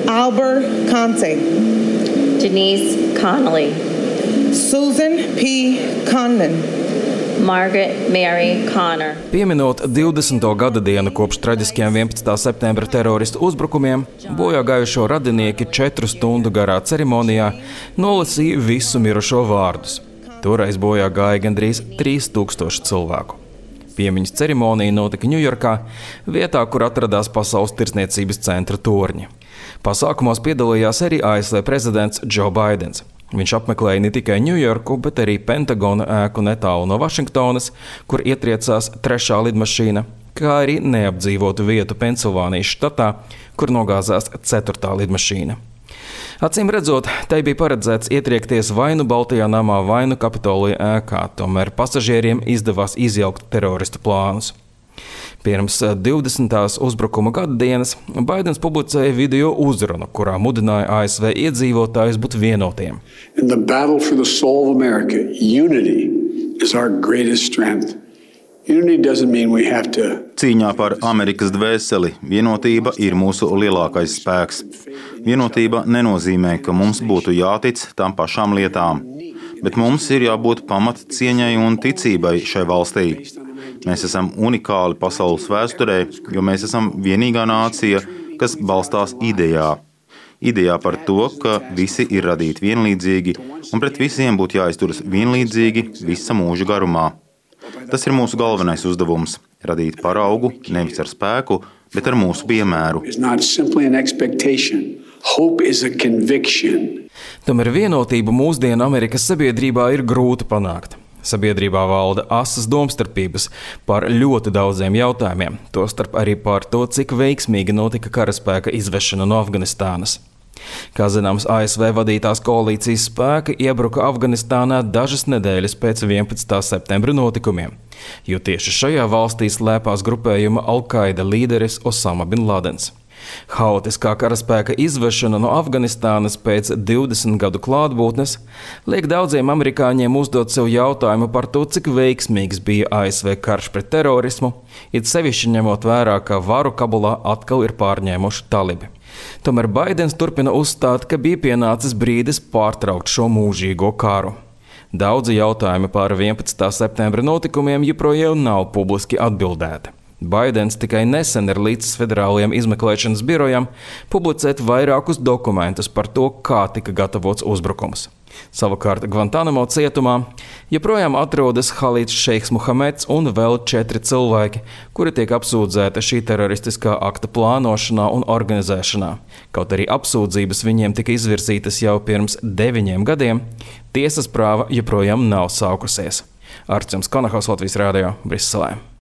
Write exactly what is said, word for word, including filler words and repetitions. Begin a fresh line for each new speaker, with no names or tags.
Albert Conte,
Denise Connolly,
Susan P. Condon,
Margaret Mary Connor.
Pieminot divdesmito gada dienu kopš traģiskajiem vienpadsmitā septembra teroristu uzbrukumiem, bojā gājušo radinieki četru stundu garā ceremonijā nolasīja visu mirušo vārdus. Toreiz bojā gāja gandrīz trīs tūkstoši cilvēku. Piemiņas ceremonija notika Ņujorkā, vietā, kur atradās Pasaules tirdzniecības centra torņi. Pasākumos piedalījās arī A S V prezidents Džo Baidens. Viņš apmeklēja ne tikai Ņujorku, bet arī Pentagona ēku netālu no Vašingtonas, kur ietriecās trešā lidmašīna, kā arī neapdzīvotu vietu Pensilvānijas štatā, kur nogāzās ceturtā lidmašīna. Acīm redzot, tai bija paredzēts ietriekties vai nu Baltajā namā, vai nu Kapitolija ēkā, tomēr pasažieriem izdevās izjaukt teroristu plānus. Pirms divdesmitās uzbrukuma gada dienas Baidens publicēja video uzrunu, kurā mudināja A S V iedzīvotājus būt vienotiem.
In the battle for the soul of America, unity is our greatest strength. Unity doesn't mean we have to.
Cīņā par Amerikas dvēseli vienotība ir mūsu lielākais spēks. Vienotība nenozīmē, ka mums būtu jātic tām pašām lietām, bet mums ir jābūt pamat cieņai un ticībai šai valstī. Mēs esam unikāli pasaules vēsturē, jo mēs esam vienīgā nācija, kas balstās idejā. Idejā par to, ka visi ir radīti vienlīdzīgi un pret visiem būtu jāizturas vienlīdzīgi visa mūža garumā. Tas ir mūsu galvenais uzdevums – radīt paraugu nevis ar spēku, bet ar mūsu piemēru.
Tomēr vienotību mūsdienu Amerikas sabiedrībā ir grūti panākt. Sabiedrībā valda asas domstarpības par ļoti daudziem jautājumiem, tostarp arī par to, cik veiksmīgi notika karaspēka izvešana no Afganistānas. Kā zināms, A S V vadītās koalīcijas spēki iebruka Afganistānā dažas nedēļas pēc vienpadsmitā septembra notikumiem, jo tieši šajā valstī slēpās grupējuma Al-Qaida līderis Osama bin Ladens. Haotiskā karaspēka izvešana no Afganistānas pēc divdesmit gadu klātbūtnes liek daudziem amerikāņiem uzdot sev jautājumu par to, cik veiksmīgs bija A S V karš pret terorismu, it sevišķi ņemot vērā, ka varu Kabulā atkal ir pārņēmuši talibi. Tomēr Baidens turpina uzstāt, ka bija pienācis brīdis pārtraukt šo mūžīgo karu. Daudzi jautājumi par vienpadsmitā septembra notikumiem joprojām nav publiski atbildēti. Baidens tikai nesen ir līdz federālajiem izmeklēšanas birojam publicēt vairākus dokumentus par to, kā tika gatavots uzbrukums. Savukārt Gvantanamo cietumā joprojām atrodas Halīds Šeiks Muhameds un vēl četri cilvēki, kuri tiek apsūdzēti šī teroristiskā akta plānošanā un organizēšanā. Kaut arī apsūdzības viņiem tika izvirzītas jau pirms deviņiem gadiem, tiesas prāva joprojām nav sākusies. Arčuns Konahaus, Latvijas radio, Briselē.